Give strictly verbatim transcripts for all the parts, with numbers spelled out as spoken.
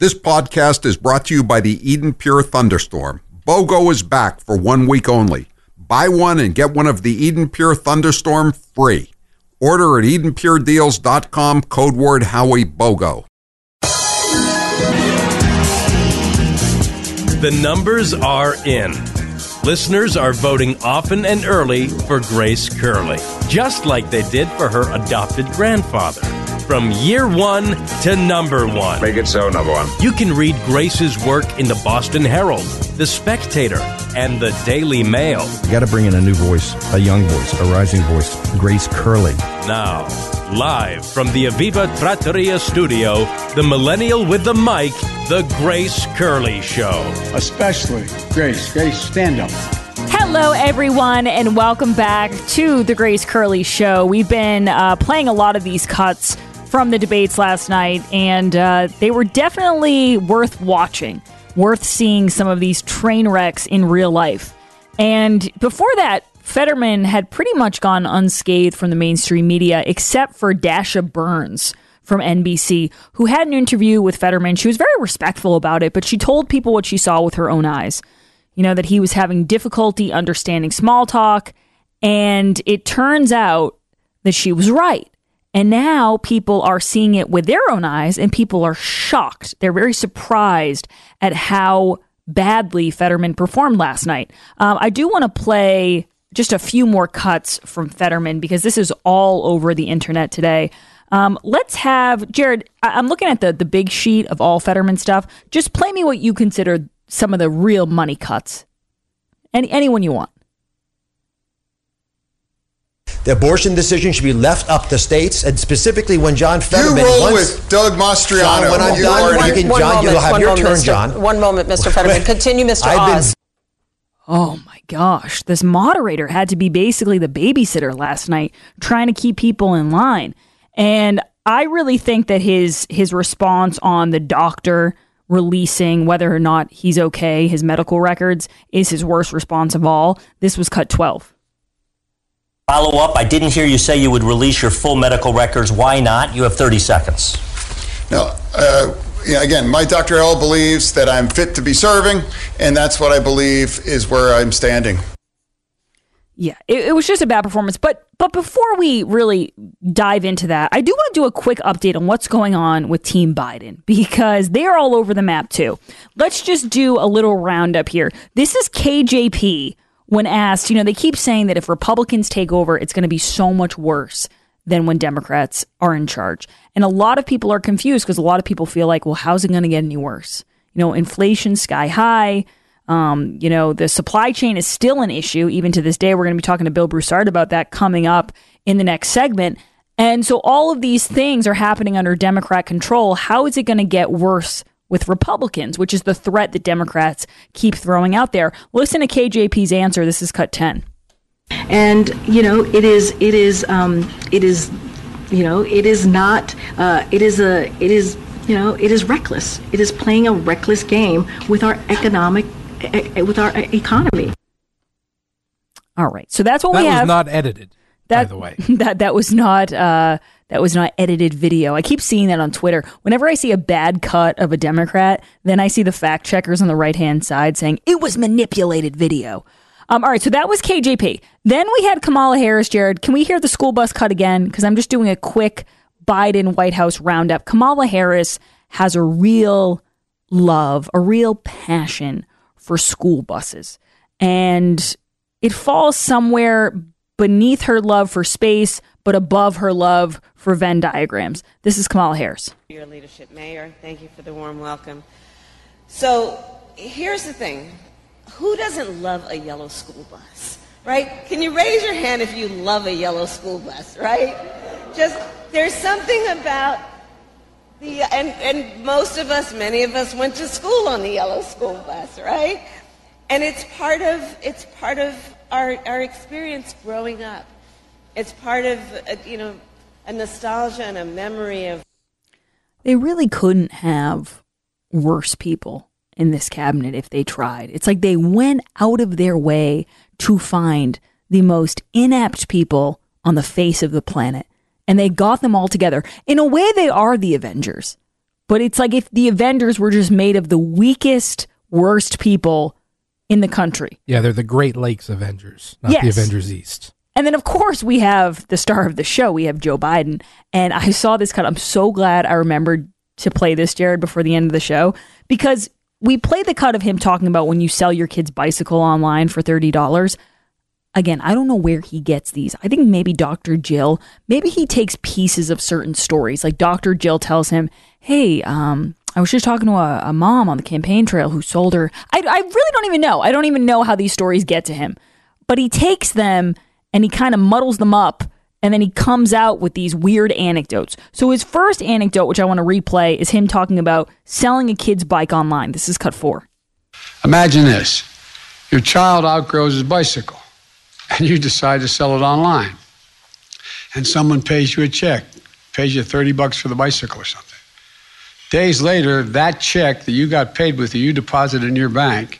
This podcast is brought to you by the Eden Pure Thunderstorm. BOGO is back for one week only. Buy one and get one of the Eden Pure Thunderstorm free. Order at eden pure deals dot com, code word Howie BOGO. The numbers are in. Listeners are voting often and early for Grace Curley, just like they did for her adopted grandfather. From year one to number one. Make it so, number one. You can read Grace's work in the Boston Herald, the Spectator, and the Daily Mail. You got to bring in a new voice, a young voice, a rising voice, Grace Curley. Now, live from the Aviva Trattoria studio, the millennial with the mic, the Grace Curley Show. Especially Grace. Grace, stand up. Hello, everyone, and welcome back to the Grace Curley Show. We've been uh, playing a lot of these cuts from the debates last night, and uh, they were definitely worth watching, worth seeing some of these train wrecks in real life. And before that, Fetterman had pretty much gone unscathed from the mainstream media, except for Dasha Burns from N B C, who had an interview with Fetterman. She was very respectful about it, but she told people what she saw with her own eyes. You know, that he was having difficulty understanding small talk, and it turns out that she was right. And now people are seeing it with their own eyes, and people are shocked. They're very surprised at how badly Fetterman performed last night. Um, I do want to play just a few more cuts from Fetterman, because this is all over the internet today. Um, let's have, Jared, I- I'm looking at the, the big sheet of all Fetterman stuff. Just play me what you consider some of the real money cuts. Any anyone you want. The abortion decision should be left up to states, and specifically when John Fetterman... You roll once, with Doug Mastriano. John, when I'm you done, one, you can, one John, moment, you'll have one your moment, turn, Mister John. One moment, Mister Fetterman. Continue, Mister I've Oz. been... Oh my gosh, this moderator had to be basically the babysitter last night, trying to keep people in line. And I really think that his his response on the doctor releasing whether or not he's okay, his medical records, is his worst response of all. This was cut twelve. Follow up, I didn't hear you say you would release your full medical records. Why not? You have thirty seconds. No, uh, yeah, again, my Doctor L believes that I'm fit to be serving, and that's what I believe is where I'm standing. Yeah, it, it was just a bad performance. But but before we really dive into that, I do want to do a quick update on what's going on with Team Biden, because they're all over the map too. Let's just do a little roundup here. This is K J P when asked, you know, they keep saying that if Republicans take over, it's going to be so much worse than when Democrats are in charge. And a lot of people are confused because a lot of people feel like, well, how's it going to get any worse? You know, inflation sky high. Um, you know, the supply chain is still an issue even to this day. We're going to be talking to Bill Broussard about that coming up in the next segment. And so all of these things are happening under Democrat control. How is it going to get worse with Republicans, which is the threat that Democrats keep throwing out there? Listen to K J P's answer. This is cut ten. And, you know, it is, it is, um, it is, you know, it is not, uh, it is a, it is, you know, it is reckless. It is playing a reckless game with our economic with our economy. All right, so that's what that we have. That was not edited, that, by the way. That that was not uh, that was not edited video. I keep seeing that on Twitter. Whenever I see a bad cut of a Democrat, then I see the fact checkers on the right hand side saying it was manipulated video. Um, all right, so that was K J P. Then we had Kamala Harris. Jared, can we hear the school bus cut again? Because I'm just doing a quick Biden White House roundup. Kamala Harris has a real love, a real passion for school buses. And it falls somewhere beneath her love for space, but above her love for Venn diagrams. This is Kamala Harris. Your leadership, Mayor. Thank you for the warm welcome. So here's the thing. Who doesn't love a yellow school bus, right? Can you raise your hand if you love a yellow school bus, right? Just, there's something about the, and, and most of us, many of us went to school on the yellow school bus, right? And it's part of, it's part of our, our experience growing up. It's part of, a, you know, a nostalgia and a memory of. They really couldn't have worse people in this cabinet if they tried. It's like they went out of their way to find the most inept people on the face of the planet. And they got them all together. In a way, they are the Avengers. But it's like if the Avengers were just made of the weakest, worst people in the country. Yeah, they're the Great Lakes Avengers, not Yes. the Avengers East. And then, of course, we have the star of the show. We have Joe Biden. And I saw this cut. I'm so glad I remembered to play this, Jared, before the end of the show, because we played the cut of him talking about when you sell your kid's bicycle online for thirty dollars. Again, I don't know where he gets these. I think maybe Doctor Jill, maybe he takes pieces of certain stories. Like Doctor Jill tells him, hey, um, I was just talking to a, a mom on the campaign trail who sold her. I, I really don't even know. I don't even know how these stories get to him. But he takes them and he kind of muddles them up, and then he comes out with these weird anecdotes. So his first anecdote, which I want to replay, is him talking about selling a kid's bike online. This is cut four. Imagine this. Your child outgrows his bicycle, and you decide to sell it online. And someone pays you a check, pays you thirty bucks for the bicycle or something. Days later, that check that you got paid with, that you deposited in your bank,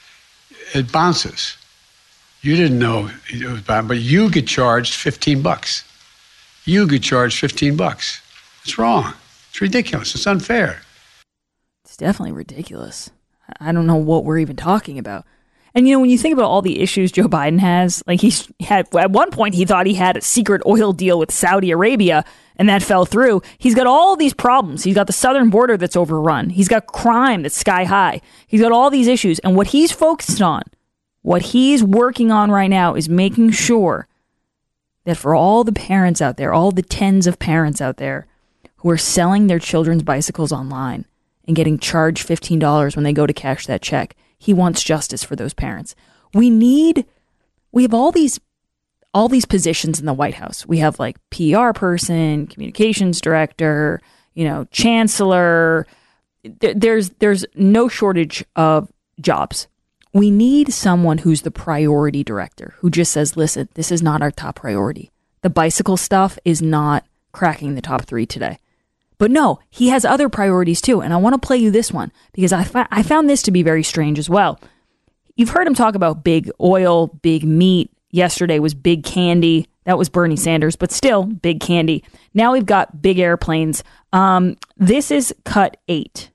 it bounces. You didn't know it was bad, but you get charged fifteen bucks. You get charged fifteen bucks. It's wrong. It's ridiculous. It's unfair. It's definitely ridiculous. I don't know what we're even talking about. And, you know, when you think about all the issues Joe Biden has, like he's had, at one point he thought he had a secret oil deal with Saudi Arabia and that fell through. He's got all these problems. He's got the southern border that's overrun. He's got crime that's sky high. He's got all these issues. And what he's focused on, what he's working on right now is making sure that for all the parents out there, all the tens of parents out there who are selling their children's bicycles online and getting charged fifteen dollars when they go to cash that check, he wants justice for those parents. We need, we have all these, all these positions in the White House. We have like P R person, communications director, you know, chancellor. There's, there's no shortage of jobs. We need someone who's the priority director, who just says, listen, this is not our top priority. The bicycle stuff is not cracking the top three today. But no, he has other priorities too. And I want to play you this one because I, fa- I found this to be very strange as well. You've heard him talk about big oil, big meat. Yesterday was big candy. That was Bernie Sanders, but still big candy. Now we've got big airplanes. Um, this is cut eight.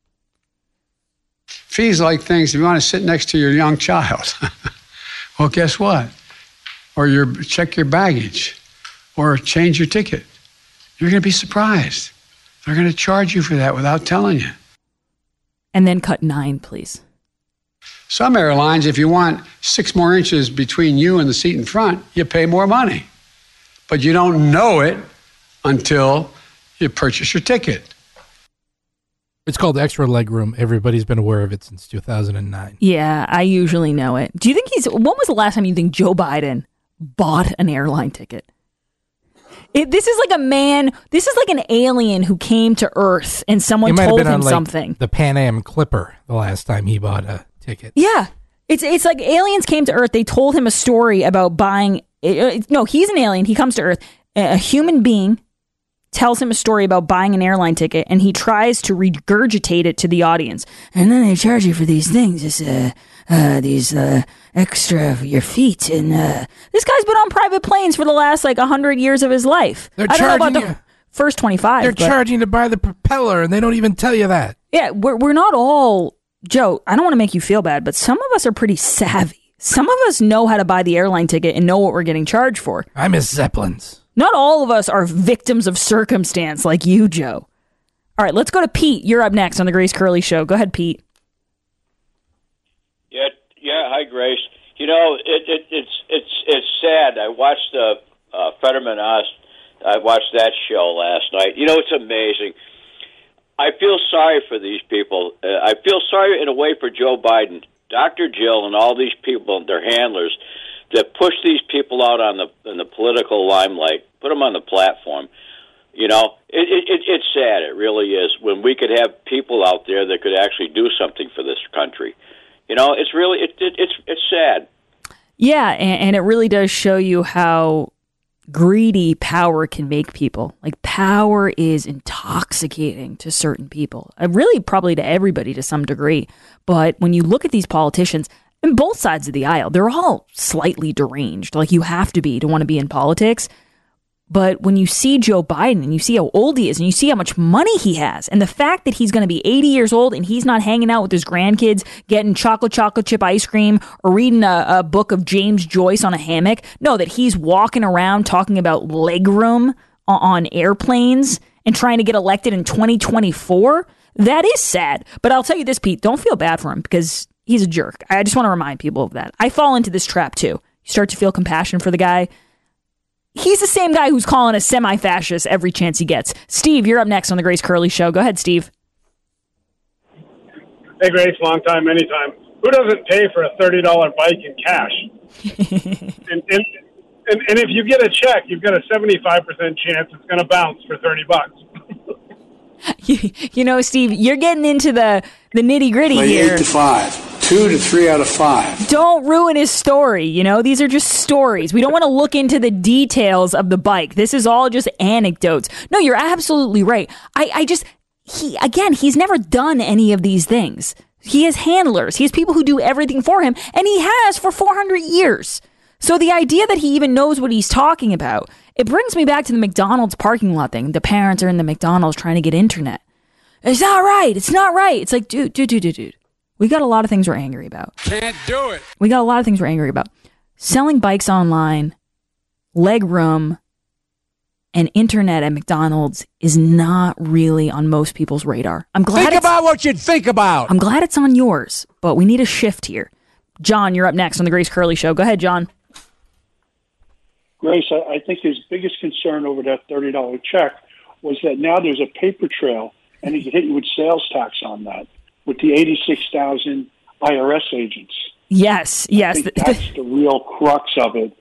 Fees like things, if you want to sit next to your young child, well, guess what? Or your check your baggage or change your ticket. You're going to be surprised. They're going to charge you for that without telling you. And then cut nine, please. Some airlines, if you want six more inches between you and the seat in front, you pay more money. But you don't know it until you purchase your ticket. It's called extra legroom. Everybody's been aware of it since two thousand nine. Yeah, I usually know it. Do you think he's... When was the last time you think Joe Biden bought an airline ticket? It, this is like a man... This is like an alien who came to Earth and someone told him on, like, something. The Pan Am Clipper the last time he bought a ticket. Yeah. It's it's like aliens came to Earth. They told him a story about buying... It, it, no, he's an alien. He comes to Earth. A, a human being tells him a story about buying an airline ticket, and he tries to regurgitate it to the audience. And then they charge you for these things, this, uh, uh, these uh, extra for your feet. And uh, this guy's been on private planes for the last like one hundred years of his life. They're I don't know about charging the you. first twenty-five. They're but, charging to buy the propeller, and they don't even tell you that. Yeah, we're we're not all... Joe, I don't want to make you feel bad, but some of us are pretty savvy. Some of us know how to buy the airline ticket and know what we're getting charged for. I miss Zeppelins. Not all of us are victims of circumstance like you, Joe. All right, let's go to Pete. You're up next on the Grace Curley Show. Go ahead, Pete. Yeah, yeah. Hi, Grace. You know, it, it, it's it's it's sad. I watched the uh, uh, Fetterman Oz. I watched that show last night. You know, it's amazing. I feel sorry for these people. Uh, I feel sorry in a way for Joe Biden, Doctor Jill, and all these people, their handlers, that push these people out on the in the political limelight, put them on the platform. You know, it, it, it's sad. It really is. When we could have people out there that could actually do something for this country. You know, it's really it, it, it's it's sad. Yeah, and, and it really does show you how greedy power can make people. Like, power is intoxicating to certain people. Uh, really, probably to everybody to some degree. But when you look at these politicians, on both sides of the aisle, they're all slightly deranged. Like, you have to be to want to be in politics. But when you see Joe Biden and you see how old he is and you see how much money he has and the fact that he's going to be eighty years old and he's not hanging out with his grandkids getting chocolate chocolate chip ice cream or reading a, a book of James Joyce on a hammock. No, that he's walking around talking about legroom on, on airplanes and trying to get elected in twenty twenty-four. That is sad. But I'll tell you this, Pete, don't feel bad for him because he's a jerk. I just want to remind people of that. I fall into this trap too. You start to feel compassion for the guy. He's the same guy who's calling us semi-fascist every chance he gets. Steve, you're up next on the Grace Curley Show. Go ahead, Steve. Hey, Grace, long time, anytime. Who doesn't pay for a thirty dollars bike in cash? and, and, and and if you get a check, you've got a seventy-five percent chance it's going to bounce for thirty bucks. you, you know, Steve, you're getting into the, the nitty-gritty Play here. Eight to five. Two to three out of five. Don't ruin his story. You know, these are just stories. We don't want to look into the details of the bike. This is all just anecdotes. No, you're absolutely right. I, I just, he, again, he's never done any of these things. He has handlers. He has people who do everything for him, and he has for four hundred years. So the idea that he even knows what he's talking about, it brings me back to the McDonald's parking lot thing. The parents are in the McDonald's trying to get internet. It's not right. It's not right. It's like, dude, dude, dude, dude, dude. We got a lot of things we're angry about. Can't do it. We got a lot of things we're angry about. Selling bikes online, leg room, and internet at McDonald's is not really on most people's radar. I'm glad. Think about what you'd think about. I'm glad it's on yours, but we need a shift here. John, you're up next on the Grace Curley Show. Go ahead, John. Grace, I, I think his biggest concern over that thirty dollars check was that now there's a paper trail, and he can hit you with sales tax on that, with the eighty-six thousand I R S agents. Yes, yes. I think that's the real crux of it.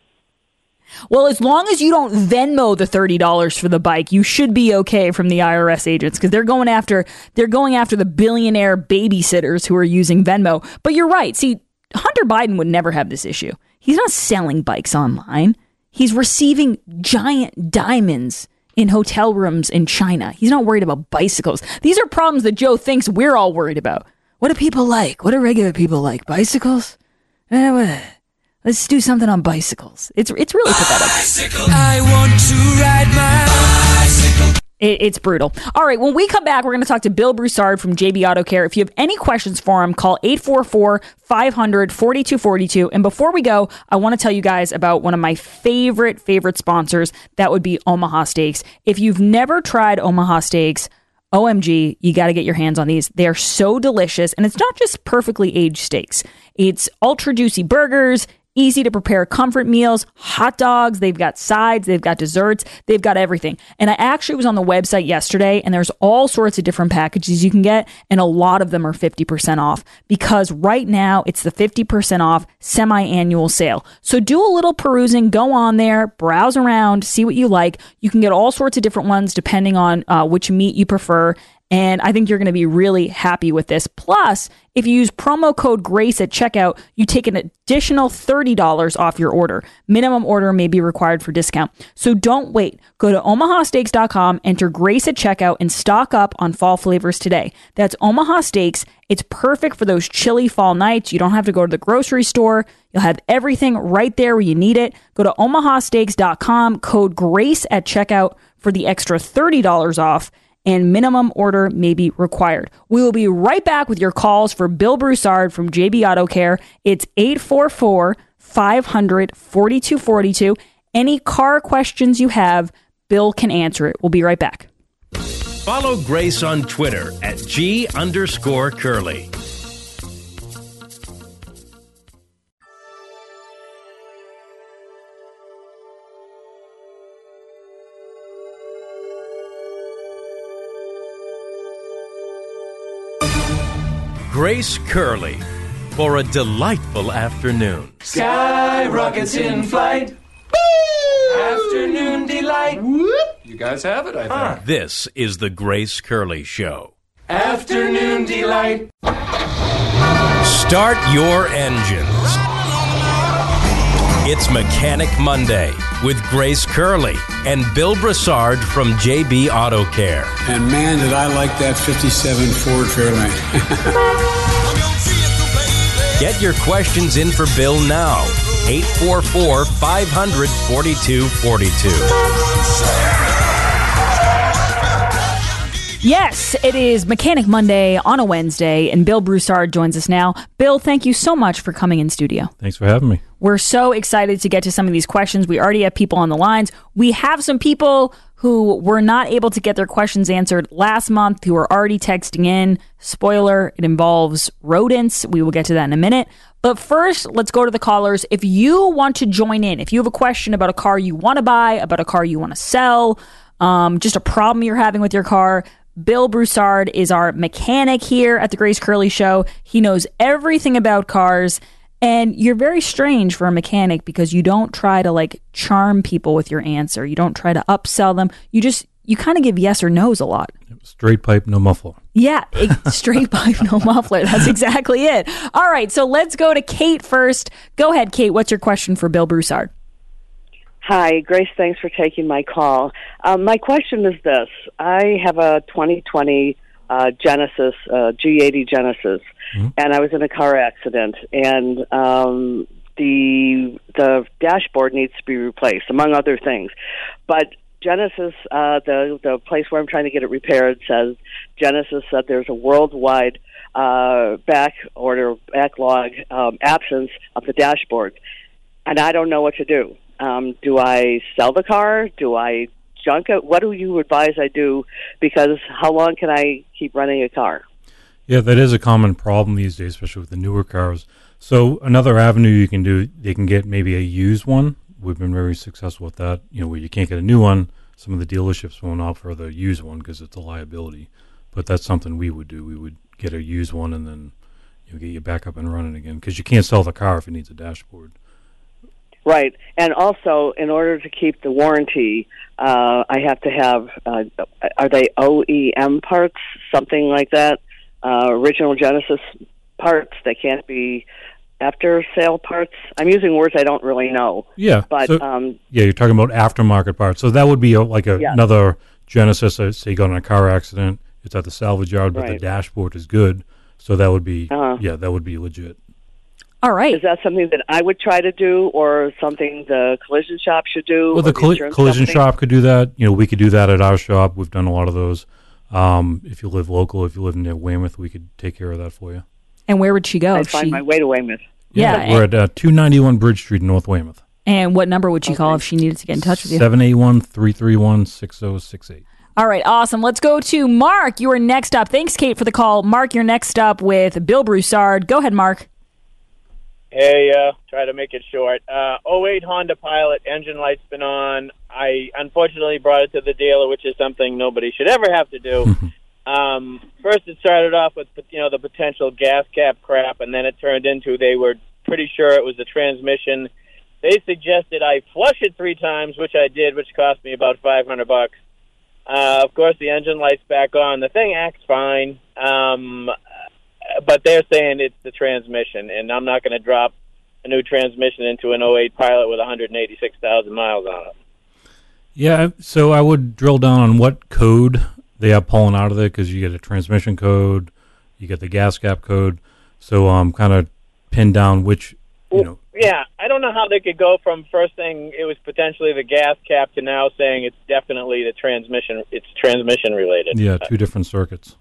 Well, as long as you don't Venmo the thirty dollars for the bike, you should be okay from the I R S agents because they're going after they're going after the billionaire babysitters who are using Venmo. But you're right. See, Hunter Biden would never have this issue. He's not selling bikes online. He's receiving giant diamonds in hotel rooms in China. He's not worried about bicycles. These are problems that Joe thinks we're all worried about. What do people like? What do regular people like? Bicycles? Eh, let's do something on bicycles. It's it's really pathetic. Bicycle. I want to ride my bicycle. It, it's brutal. All right, when we come back, we're going to talk to Bill Broussard from J B Auto Care. If you have any questions for him, call eight four four, five hundred, forty-two forty-two. And before we go, I want to tell you guys about one of my favorite, favorite sponsors. That would be Omaha Steaks. If you've never tried Omaha Steaks, O M G, you got to get your hands on these. They are so delicious. And it's not just perfectly aged steaks. It's ultra juicy burgers, easy to prepare comfort meals, hot dogs. They've got sides. They've got desserts. They've got everything. And I actually was on the website yesterday, and there's all sorts of different packages you can get, and a lot of them are fifty percent off because right now it's the fifty percent off semi-annual sale. So do a little perusing. Go on there, browse around, see what you like. You can get all sorts of different ones depending on uh, which meat you prefer. And I think you're going to be really happy with this. Plus, if you use promo code GRACE at checkout, you take an additional thirty dollars off your order. Minimum order may be required for discount. So don't wait. Go to omaha steaks dot com, enter GRACE at checkout, and stock up on fall flavors today. That's Omaha Steaks. It's perfect for those chilly fall nights. You don't have to go to the grocery store. You'll have everything right there where you need it. Go to omaha steaks dot com, code GRACE at checkout for the extra thirty dollars off. And minimum order may be required. We will be right back with your calls for Bill Broussard from J B Auto Care. It's eight four four, five hundred, forty-two forty-two. Any car questions you have, Bill can answer it. We'll be right back. Follow Grace on Twitter at G underscore Curly. Grace Curley for a delightful afternoon. Sky rockets in flight. Woo! Afternoon delight. Whoop. You guys have it, I think. Huh. This is the Grace Curley Show. Afternoon delight. Start your engines. It's Mechanic Monday with Grace Curley and Bill Broussard from J B Auto Care. And man, did I like that fifty-seven Ford Fairlane. Get your questions in for Bill now. eight four four, five hundred, forty-two forty-two. Yes, it is Mechanic Monday on a Wednesday, and Bill Broussard joins us now. Bill, thank you so much for coming in studio. Thanks for having me. We're so excited to get to some of these questions. We already have people on the lines. We have some people who were not able to get their questions answered last month who are already texting in. Spoiler, it involves rodents. We will get to that in a minute. But first, let's go to the callers. If you want to join in, if you have a question about a car you want to buy, about a car you want to sell, um, just a problem you're having with your car, Bill Broussard is our mechanic here at the Grace Curley Show. He knows everything about cars, and you're very strange for a mechanic because you don't try to like charm people with your answer. You don't try to upsell them. You just, you kind of give yes or no's a lot. Straight pipe, no muffler. Yeah, it, straight pipe, no muffler. That's exactly it. All right, so let's go to Kate first. Go ahead, Kate. What's your question for Bill Broussard? Hi, Grace. Thanks for taking my call. Um, my question is this. I have a twenty twenty uh, Genesis, uh, G eighty Genesis, mm-hmm. and I was in a car accident, and um, the the dashboard needs to be replaced, among other things. But Genesis, uh, the, the place where I'm trying to get it repaired, says Genesis said there's a worldwide uh, back order, backlog um, absence of the dashboard, and I don't know what to do. Um, do I sell the car? Do I junk it? What do you advise I do? Because how long can I keep running a car? Yeah, that is a common problem these days, especially with the newer cars. So another avenue you can do, they can get maybe a used one. We've been very successful with that. You know, where you can't get a new one, some of the dealerships won't offer the used one because it's a liability. But that's something we would do. We would get a used one and then you know, get you back up and running again because you can't sell the car if it needs a dashboard. Right, and also in order to keep the warranty, uh, I have to have, uh, are they O E M parts, something like that? Uh, original Genesis parts, they can't be after-sale parts? I'm using words I don't really know. Yeah, but so, um, yeah, you're talking about aftermarket parts. So that would be a, like a, yeah. another Genesis, uh, say you got in a car accident, it's at the salvage yard, but right. the dashboard is good. So that would be, uh-huh. yeah, that would be legit. All right. Is that something that I would try to do or something the collision shop should do? Well, the, the colli- collision company? shop could do that. You know, we could do that at our shop. We've done a lot of those. Um, if you live local, if you live near Weymouth, we could take care of that for you. And where would she go? I'd if find she... my way to Weymouth. Yeah. We're at uh, two ninety-one Bridge Street in North Weymouth. And what number would she okay. call if she needed to get in touch with you? seven eight one, three three one, six zero six eight. All right, awesome. Let's go to Mark. You are next up. Thanks, Kate, for the call. Mark, you're next up with Bill Broussard. Go ahead, Mark. Hey, uh, try to make it short. Uh, oh eight Honda Pilot, engine light's been on. I unfortunately brought it to the dealer, which is something nobody should ever have to do. um, first, it started off with you know the potential gas cap crap, and then it turned into they were pretty sure it was the transmission. They suggested I flush it three times, which I did, which cost me about five hundred bucks. Uh, of course, the engine light's back on. The thing acts fine. Um, But they're saying it's the transmission, and I'm not going to drop a new transmission into an oh eight Pilot with one hundred eighty-six thousand miles on it. Yeah, so I would drill down on what code they are pulling out of it, because you get a transmission code, you get the gas cap code, so um, kind of pin down which, you know. Yeah, I don't know how they could go from first thing it was potentially the gas cap to now saying it's definitely the transmission, it's transmission related. Yeah, two different circuits.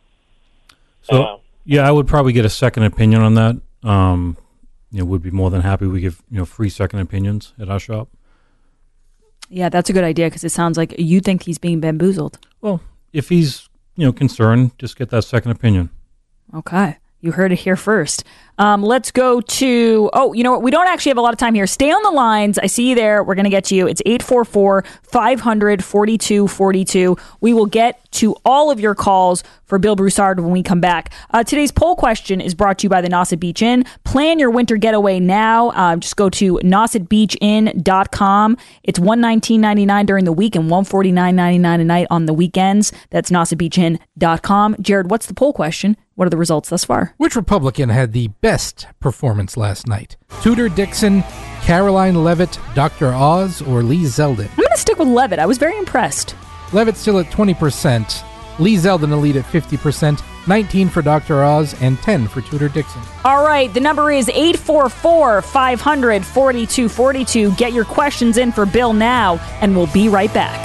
So. Uh, Yeah, I would probably get a second opinion on that. Um, you know, would be more than happy. We give you know free second opinions at our shop. Yeah, that's a good idea because it sounds like you think he's being bamboozled. Well, if he's you know concerned, just get that second opinion. Okay. You heard it here first. Um, let's go to, oh, you know what? We don't actually have a lot of time here. Stay on the lines. I see you there. We're going to get to you. It's eight four four, five hundred, forty-two forty-two. We will get to all of your calls for Bill Broussard when we come back. Uh, today's poll question is brought to you by the Nauset Beach Inn. Plan your winter getaway now. Uh, just go to nauset beach inn dot com. It's one hundred nineteen dollars and ninety-nine cents during the week and one hundred forty-nine dollars and ninety-nine cents a night on the weekends. That's nauset beach inn dot com. Jared, what's the poll question? What are the results thus far? Which Republican had the best performance last night? Tudor Dixon, Caroline Levitt, Doctor Oz, or Lee Zeldin? I'm going to stick with Levitt. I was very impressed. Levitt still at twenty percent. Lee Zeldin a lead at fifty percent. nineteen for Doctor Oz, and ten for Tudor Dixon. All right, the number is eight four four, five hundred, forty-two forty-two. Get your questions in for Bill now, and we'll be right back.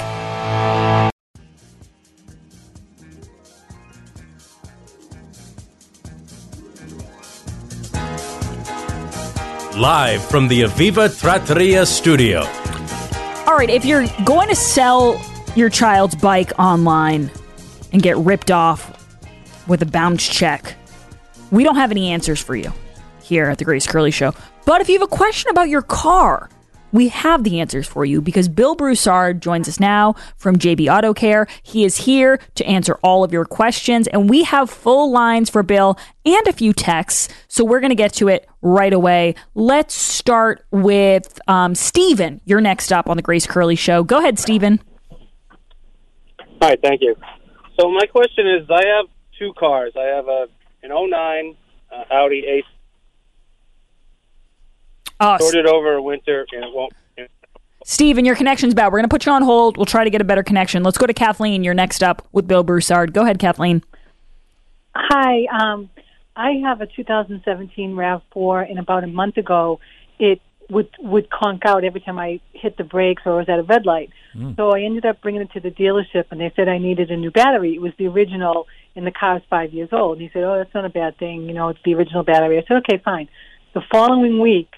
Live from the Aviva Trattoria studio. All right, if you're going to sell your child's bike online and get ripped off with a bounce check, we don't have any answers for you here at the Grace Curley Show. But if you have a question about your car, we have the answers for you because Bill Broussard joins us now from J B Auto Care. He is here to answer all of your questions, and we have full lines for Bill and a few texts, so we're going to get to it right away. Let's start with um, Steven. You're next up on the Grace Curley Show. Go ahead, Steven. Hi, thank you. So my question is, I have two cars. I have a an oh nine uh, Audi A. Oh, Stored it over winter, and it won't. Steven, your connection's bad. We're going to put you on hold. We'll try to get a better connection. Let's go to Kathleen. You're next up with Bill Broussard. Go ahead, Kathleen. Hi. Um, I have a two thousand seventeen RAV four, and about a month ago, it would would conk out every time I hit the brakes or was at a red light. Mm. So I ended up bringing it to the dealership, and they said I needed a new battery. It was the original, and the car's five years old. And he said, oh, that's not a bad thing. You know, it's the original battery. I said, okay, fine. The following week,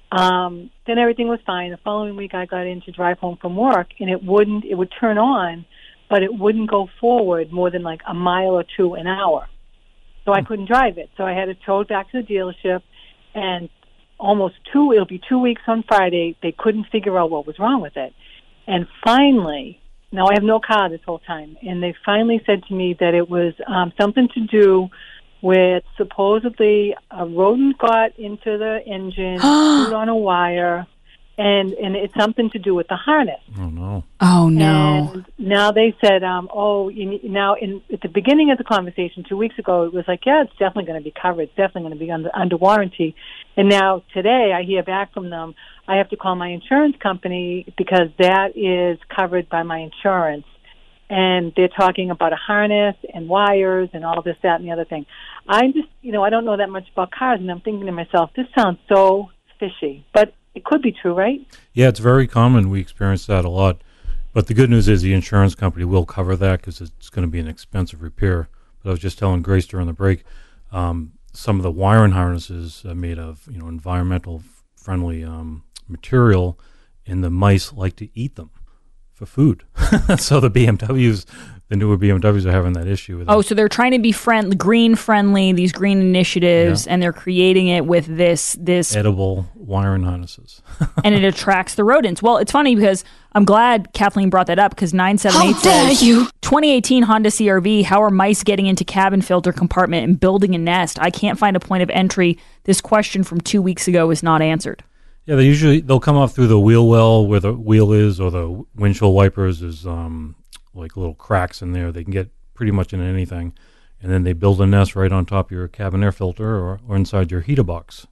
Um, then everything was fine. The following week I got in to drive home from work, and it wouldn't, it would turn on, but it wouldn't go forward more than like a mile or two an hour. So I couldn't drive it. So I had to tow it back to the dealership, and almost two, it'll be two weeks on Friday, they couldn't figure out what was wrong with it. And finally, now I have no car this whole time, and they finally said to me that it was um, something to do with supposedly a rodent got into the engine, chewed on a wire, and, and it's something to do with the harness. Oh, no. Oh, no. And now they said, um, oh, you, now in, at the beginning of the conversation two weeks ago, it was like, yeah, it's definitely going to be covered. It's definitely going to be under, under warranty. And now today I hear back from them, I have to call my insurance company because that is covered by my insurance. And they're talking about a harness and wires and all this, that, and the other thing. I just, you know, I don't know that much about cars, and I'm thinking to myself, this sounds so fishy. But it could be true, right? Yeah, it's very common. We experience that a lot. But the good news is the insurance company will cover that because it's going to be an expensive repair. But I was just telling Grace during the break, um, some of the wiring harnesses are made of, you know, environmental friendly um, material, and the mice like to eat them for food. So the B M Ws, the newer B M Ws are having that issue with them. Oh, so they're trying to be friend, green friendly, these green initiatives, yeah. And they're creating it with this this edible wiring harnesses. And it attracts the rodents. Well, it's funny because I'm glad Kathleen brought that up because nine seven eight says, you? twenty eighteen Honda C R V, how are mice getting into cabin filter compartment and building a nest? I can't find a point of entry. This question from two weeks ago is not answered. Yeah, they usually they'll come up through the wheel well where the wheel is, or the windshield wipers is um, like little cracks in there. They can get pretty much in anything, and then they build a nest right on top of your cabin air filter or, or inside your heater box.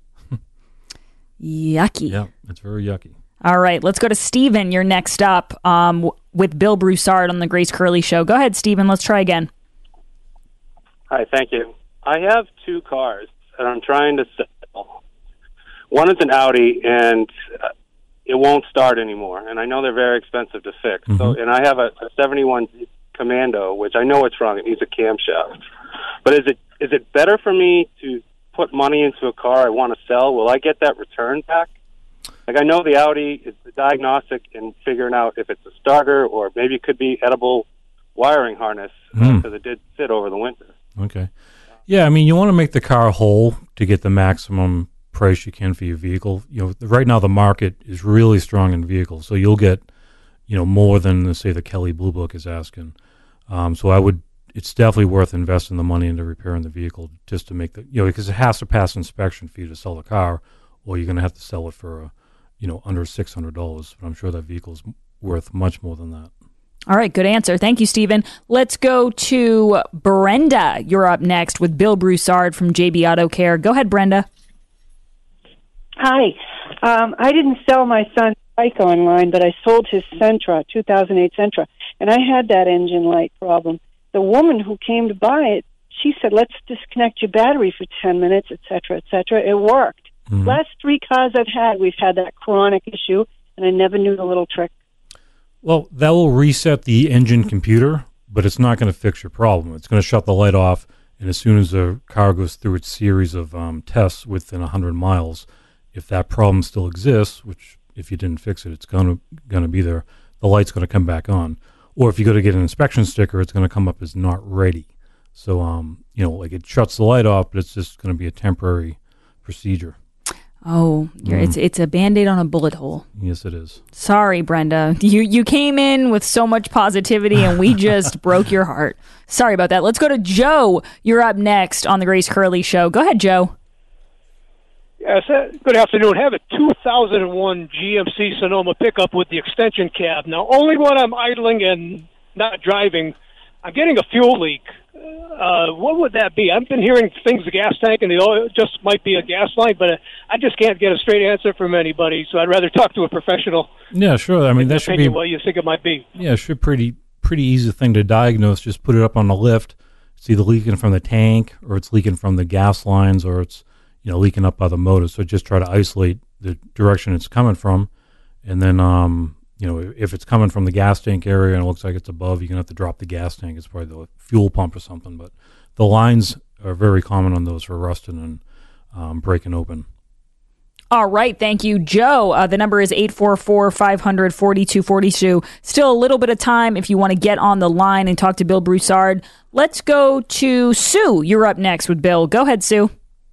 Yucky. Yeah, it's very yucky. All right, let's go to Steven. You're next up um, w- with Bill Broussard on the Grace Curley Show. Go ahead, Steven. Let's try again. Hi, thank you. I have two cars, and I'm trying to sell. One is an Audi, and uh, it won't start anymore. And I know they're very expensive to fix. Mm-hmm. So, and I have a, a seventy-one Commando, which I know what's wrong. It needs a camshaft. But is it is it better for me to put money into a car I want to sell? Will I get that return back? Like, I know the Audi is the diagnostic in figuring out if it's a starter or maybe it could be edible wiring harness because mm. uh, it did sit over the winter. Okay. Yeah, I mean, you want to make the car whole to get the maximum price you can for your vehicle. You know, right now the market is really strong in vehicles, so you'll get, you know, more than, say, the Kelley Blue Book is asking. Um, so I would, it's definitely worth investing the money into repairing the vehicle just to make the, you know, because it has to pass inspection for you to sell the car, or you're going to have to sell it for, uh, you know, under six hundred dollars. But I'm sure that vehicle's worth much more than that. All right, good answer. Thank you, Stephen. Let's go to Brenda. You're up next with Bill Broussard from J B Auto Care. Go ahead, Brenda. Hi. Um, I didn't sell my son's bike online, but I sold his Sentra, two thousand eight Sentra, and I had that engine light problem. The woman who came to buy it she said, let's disconnect your battery for ten minutes, et cetera, et cetera. It worked. Mm-hmm. Last three cars I've had, we've had that chronic issue, and I never knew the little trick. Well, that will reset the engine computer, but it's not going to fix your problem. It's going to shut the light off, and as soon as the car goes through its series of um, tests within one hundred miles, if that problem still exists, which if you didn't fix it, it's going to going to be there, the light's going to come back on. Or if you go to get an inspection sticker, it's going to come up as not ready. So, um, you know, like it shuts the light off, but it's just going to be a temporary procedure. Oh, you're, Mm. it's it's a Band-Aid on a bullet hole. Yes, it is. Sorry, Brenda. You you came in with so much positivity, and we just broke your heart. Sorry about that. Let's go to Joe. You're up next on the Grace Curley Show. Go ahead, Joe. Yes, uh, good afternoon. I have a two thousand one G M C Sonoma pickup with the extension cab. Now, only when I'm idling and not driving, I'm getting a fuel leak. Uh, what would that be? I've been hearing things, the gas tank and the oil just might be a gas line, but I just can't get a straight answer from anybody, so I'd rather talk to a professional. Yeah, sure. I mean, that should be what you think it might be. Yeah, should pretty pretty easy thing to diagnose. Just put it up on the lift. It's either leaking from the tank, or it's leaking from the gas lines, or it's you know leaking up by the motor. So just try to isolate the direction it's coming from, and then um, you know if it's coming from the gas tank area and it looks like it's above, you're gonna have to drop the gas tank. It's probably the fuel pump or something. But the lines are very common on those for rusting and um, breaking open. All right, thank you, Joe. Uh, the number is eight four four, five hundred, forty-two forty-two. Still a little bit of time if you want to get on the line and talk to Bill Broussard. Let's go to Sue. You're up next with Bill. Go ahead, Sue.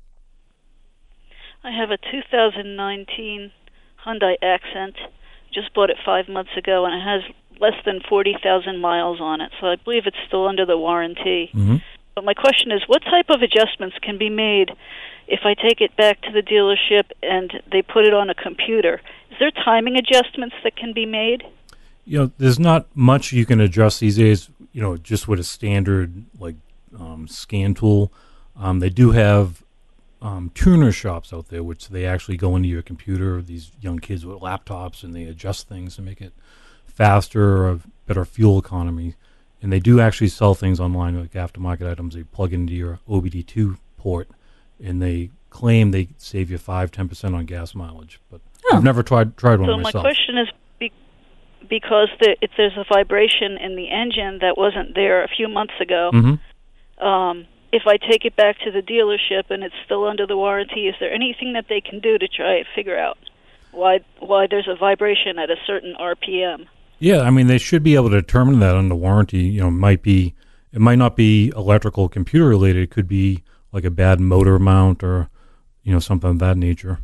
I have a two thousand nineteen Hyundai Accent. Just bought it five months ago, and it has less than forty thousand miles on it, so I believe it's still under the warranty. Mm-hmm. But my question is, what type of adjustments can be made if I take it back to the dealership and they put it on a computer? Is there timing adjustments that can be made? You know, there's not much you can adjust these days, you know, just with a standard, like, um, scan tool. Um, they do have um, tuner shops out there, which they actually go into your computer, these young kids with laptops, and they adjust things to make it faster or better fuel economy. And they do actually sell things online, like aftermarket items. They plug into your O B D two port, and they claim they save you five, ten percent on gas mileage. But Oh. I've never tried tried one So myself. my question is, be, because the, if there's a vibration in the engine that wasn't there a few months ago, Mm-hmm. um, if I take it back to the dealership and it's still under the warranty, is there anything that they can do to try to figure out why why there's a vibration at a certain R P M? Yeah, I mean, they should be able to determine that under warranty. You know, it might be, it might not be electrical computer related. It could be like a bad motor mount or, you know, something of that nature.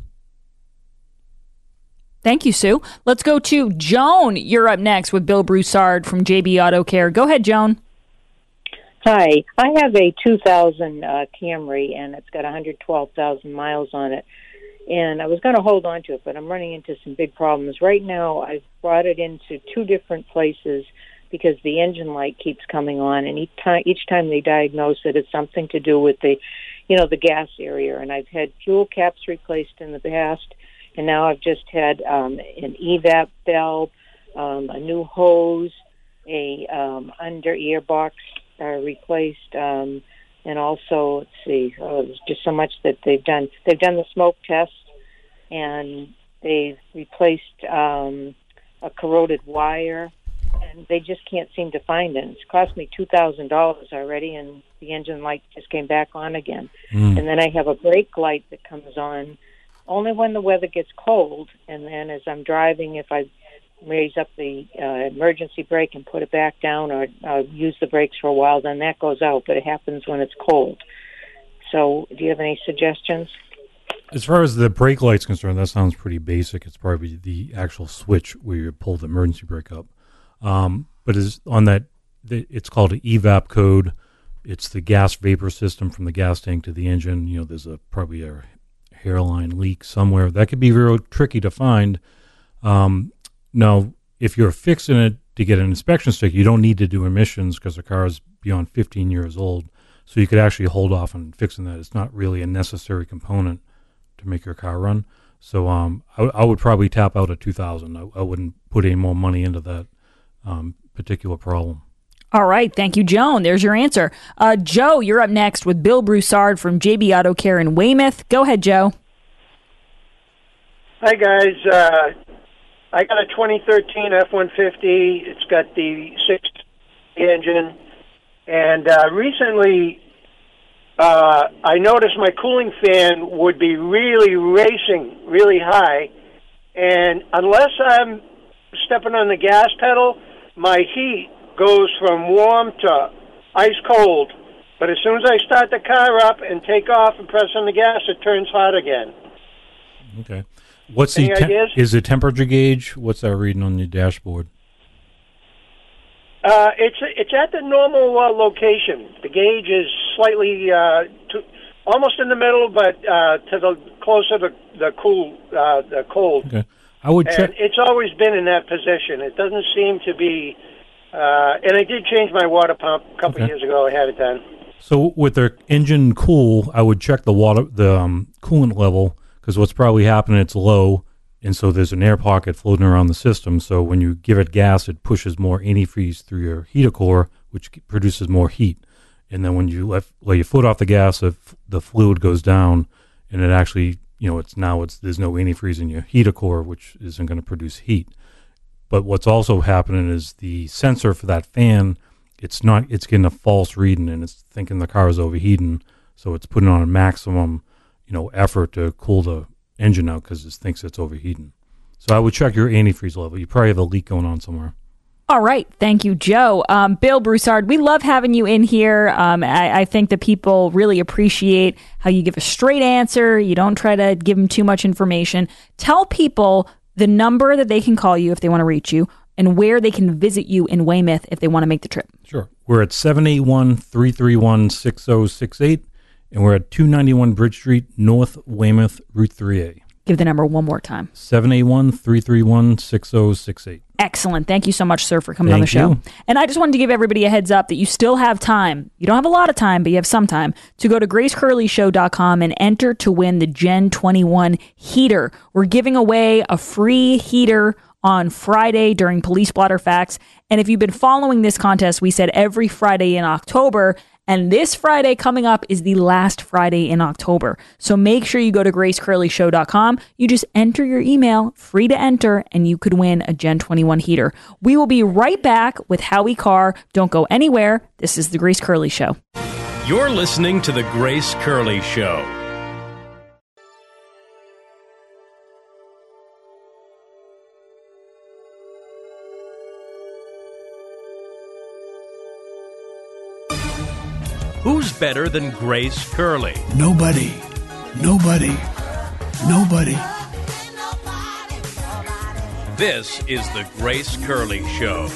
Thank you, Sue. Let's go to Joan. You're up next with Bill Broussard from J B Auto Care. Go ahead, Joan. Hi, I have a two thousand uh, Camry, and it's got one hundred twelve thousand miles on it. And I was going to hold on to it, but I'm running into some big problems. Right now, I've brought it into two different places because the engine light keeps coming on, and each time, each time they diagnose it, it's something to do with the, you know, the gas area. And I've had fuel caps replaced in the past, and now I've just had um, an E VAP valve, um, a new hose, a um, under ear box uh, replaced, um, and also, let's see, oh, there's just so much that they've done. They've done the smoke test, and they've replaced um, a corroded wire, and they just can't seem to find it. It's cost me two thousand dollars already, and the engine light just came back on again. Mm. And then I have a brake light that comes on only when the weather gets cold, and then as I'm driving, if I raise up the uh, emergency brake and put it back down, or uh, use the brakes for a while, then that goes out, but it happens when it's cold. So do you have any suggestions? As far as the brake light's concerned, that sounds pretty basic. It's probably the actual switch where you pull the emergency brake up. Um, but is on that, it's called an E VAP code. It's the gas vapor system from the gas tank to the engine. You know, there's a probably a hairline leak somewhere. That could be real tricky to find. Um, now, if you're fixing it to get an inspection sticker, you don't need to do emissions because the car is beyond fifteen years old. So you could actually hold off on fixing that. It's not really a necessary component to make your car run. So um, I, I would probably tap out at two thousand dollars. I, I wouldn't put any more money into that um, particular problem. All right. Thank you, Joan. There's your answer. Uh, Joe, you're up next with Bill Broussard from J B Auto Care in Weymouth. Go ahead, Joe. Hi, guys. Uh, I got a twenty thirteen F one fifty. It's got the six engine. And uh, recently, uh, I noticed my cooling fan would be really racing really high. And unless I'm stepping on the gas pedal, my heat goes from warm to ice cold. But as soon as I start the car up and take off and press on the gas, it turns hot again. Okay. What's Any the te- ideas? is the temperature gauge? What's that reading on your dashboard? Uh, it's it's at the normal uh, location. The gauge is slightly uh, to, almost in the middle, but uh, to the closer to the cool, uh, the cold. Okay. I would and check. It's always been in that position. It doesn't seem to be. Uh, and I did change my water pump a couple Okay. years ago. I had it done. So with their engine cool, I would check the water, the um, coolant level, because what's probably happening, it's low, and so there's an air pocket floating around the system. So when you give it gas, it pushes more antifreeze through your heater core, which produces more heat. And then when you let, lay your foot off the gas, the, the fluid goes down, and it actually, you know, it's now it's there's no antifreeze in your heater core, which isn't going to produce heat. But what's also happening is the sensor for that fan, it's not, it's getting a false reading, and it's thinking the car is overheating, so it's putting on a maximum, you know, effort to cool the engine out because it thinks it's overheating. So I would check your antifreeze level. You probably have a leak going on somewhere. All right. Thank you, Joe. Um, Bill Broussard, we love having you in here. Um, I, I think that people really appreciate how you give a straight answer. You don't try to give them too much information. Tell people the number that they can call you if they want to reach you, and where they can visit you in Weymouth if they want to make the trip. Sure. We're at seven eight one, three three one, six zero six eight, and we're at two ninety-one Bridge Street, North Weymouth, Route three A. Give the number one more time. seven eight one, three three one, six zero six eight. Excellent. Thank you so much, sir, for coming on the Thank show. you. And I just wanted to give everybody a heads up that you still have time. You don't have a lot of time, but you have some time to go to grace curley show dot com and enter to win the Gen twenty-one heater. We're giving away a free heater on Friday during Police Blotter Facts. And if you've been following this contest, we said every Friday in October. And this Friday coming up is the last Friday in October. So make sure you go to grace curley show dot com. You just enter your email, free to enter, and you could win a Gen twenty-one heater. We will be right back with Howie Carr. Don't go anywhere. This is The Grace Curley Show. You're listening to The Grace Curley Show. Who's better than Grace Curley? Nobody. Nobody. Nobody. This is The Grace Curley Show.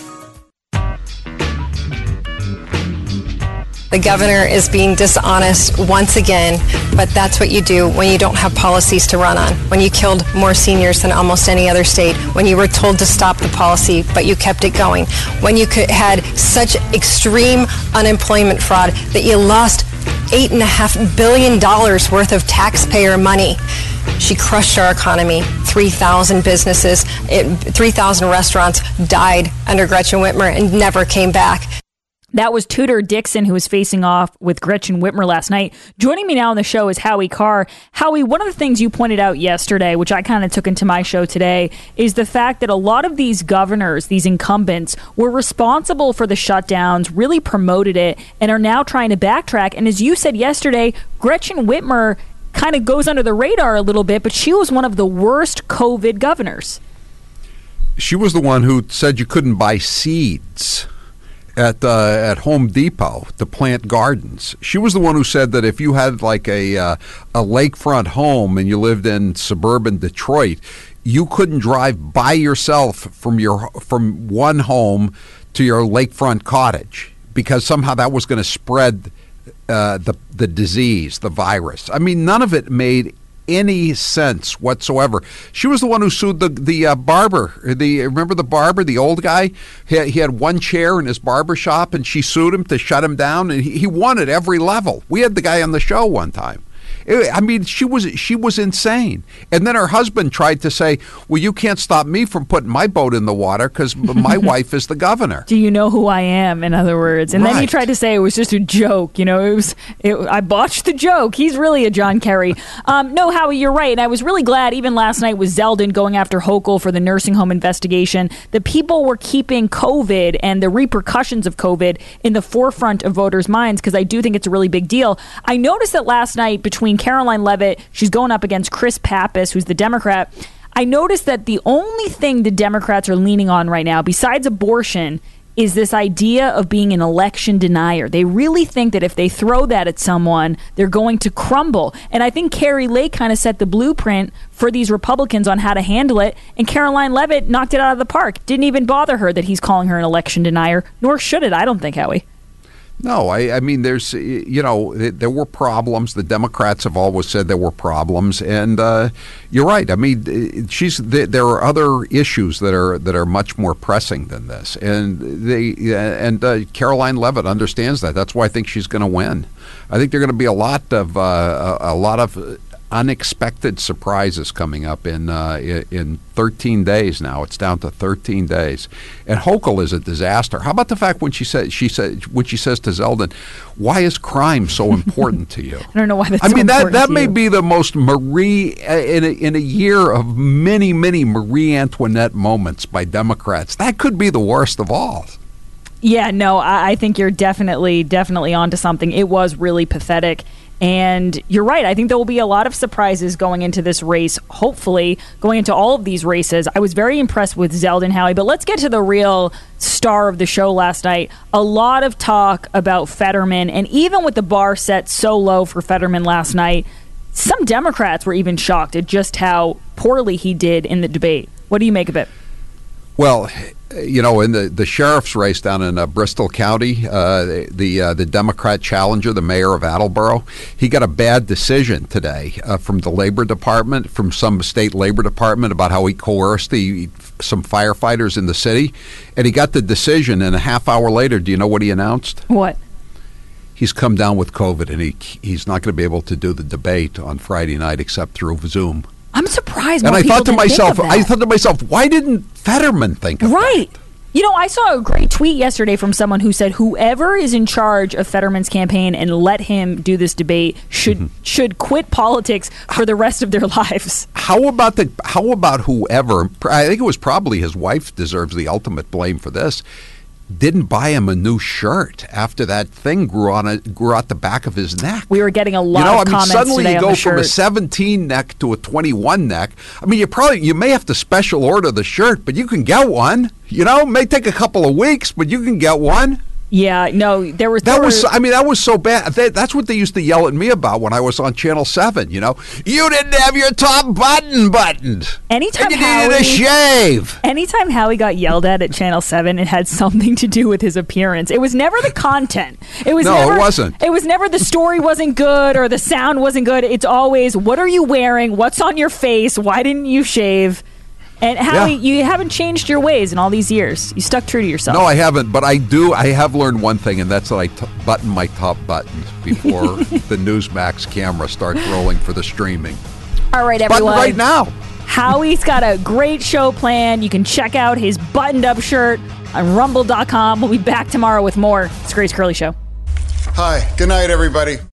The governor is being dishonest once again, but that's what you do when you don't have policies to run on. When you killed more seniors than almost any other state. When you were told to stop the policy, but you kept it going. When you could, had such extreme unemployment fraud that you lost eight and a half billion dollars worth of taxpayer money. She crushed our economy. three thousand businesses, it, three thousand restaurants died under Gretchen Whitmer and never came back. That was Tudor Dixon, who was facing off with Gretchen Whitmer last night. Joining me now on the show is Howie Carr. Howie, one of the things you pointed out yesterday, which I kind of took into my show today, is the fact that a lot of these governors, these incumbents, were responsible for the shutdowns, really promoted it, and are now trying to backtrack. And as you said yesterday, Gretchen Whitmer kind of goes under the radar a little bit, but she was one of the worst COVID governors. She was the one who said you couldn't buy seeds at uh, at Home Depot to plant gardens. She was the one who said that if you had like a uh, a lakefront home and you lived in suburban Detroit, you couldn't drive by yourself from your from one home to your lakefront cottage because somehow that was going to spread uh, the the disease, the virus. I mean, none of it made any sense whatsoever. She was the one who sued the the uh, barber. The remember the barber, the old guy. He had, he had one chair in his barber shop, and she sued him to shut him down, and he, he won at every level. We had the guy on the show one time. It, I mean, she was she was insane. And then her husband tried to say, well, you can't stop me from putting my boat in the water because my wife is the governor. Do you know who I am, in other words? And right. then he tried to say it was just a joke. You know, it was it, I botched the joke. He's really a John Kerry. Um, no, Howie, you're right. And I was really glad even last night with Zeldin going after Hochul for the nursing home investigation. The people were keeping COVID and the repercussions of COVID in the forefront of voters' minds because I do think it's a really big deal. I noticed that last night between Caroline Leavitt, she's going up against Chris Pappas, who's the Democrat. I noticed that the only thing the Democrats are leaning on right now, besides abortion, is this idea of being an election denier. They really think that if they throw that at someone, they're going to crumble. And I think Carrie Lake kind of set the blueprint for these Republicans on how to handle it. And Caroline Leavitt knocked it out of the park. Didn't even bother her that he's calling her an election denier, nor should it, I don't think, Howie. No, I, I mean, there's, you know, there were problems. The Democrats have always said there were problems, and uh, you're right. I mean, she's there are other issues that are that are much more pressing than this, and they and uh, Caroline Leavitt understands that. That's why I think she's going to win. I think there are going to be a lot of uh, a, a lot of unexpected surprises coming up in uh, in thirteen days now. It's down to thirteen days, and Hochul is a disaster. How about the fact when she said she said when she says to Zeldin, "Why is crime so important to you?" I don't know why that's. I so mean that that to may you. be the most Marie in a, in a year of many many Marie Antoinette moments by Democrats. That could be the worst of all. Yeah, no, I, I think you're definitely definitely onto something. It was really pathetic. And you're right. I think there will be a lot of surprises going into this race, hopefully, going into all of these races. I was very impressed with Zeldin, Howie, but let's get to the real star of the show last night. A lot of talk about Fetterman, and even with the bar set so low for Fetterman last night, some Democrats were even shocked at just how poorly he did in the debate. What do you make of it? Well, you know, in the, the sheriff's race down in uh, Bristol County, uh, the the, uh, the Democrat challenger, the mayor of Attleboro, he got a bad decision today uh, from the Labor Department, from some state Labor Department about how he coerced the, some firefighters in the city. And he got the decision, and a half hour later, do you know what he announced? What? He's come down with COVID, and he he's not going to be able to do the debate on Friday night except through Zoom. I'm surprised. And more I thought to people didn't myself, think of I that. thought to myself, why didn't Fetterman think of Right. that? You know, I saw a great tweet yesterday from someone who said whoever is in charge of Fetterman's campaign and let him do this debate should mm-hmm. should quit politics for the rest of their lives. How about the? How about whoever? I think it was probably his wife deserves the ultimate blame for this. Didn't buy him a new shirt after that thing grew on a, grew out the back of his neck. We were getting a lot you know, of I mean, comments suddenly today you on go the from shirt. a seventeen neck to a twenty-one neck. I mean, you probably you may have to special order the shirt, but you can get one. You know, it may take a couple of weeks, but you can get one. Yeah, no, there was that there was. were, I mean, that was so bad. That, that's what they used to yell at me about when I was on Channel Seven. You know, you didn't have your top button buttoned. Anytime and you Howie, needed a shave. Anytime Howie got yelled at at Channel Seven, it had something to do with his appearance. It was never the content. It was no, never, it wasn't. It was never the story wasn't good or the sound wasn't good. It's always what are you wearing? What's on your face? Why didn't you shave? And Howie, yeah. you haven't changed your ways in all these years. You stuck true to yourself. No, I haven't, but I do. I have learned one thing, and that's that I t- button my top buttons before the Newsmax camera starts rolling for the streaming. All right, everyone. Button right now. Howie's got a great show planned. You can check out his buttoned-up shirt on rumble dot com. We'll be back tomorrow with more. It's Grace Curley Show. Hi. Good night, everybody.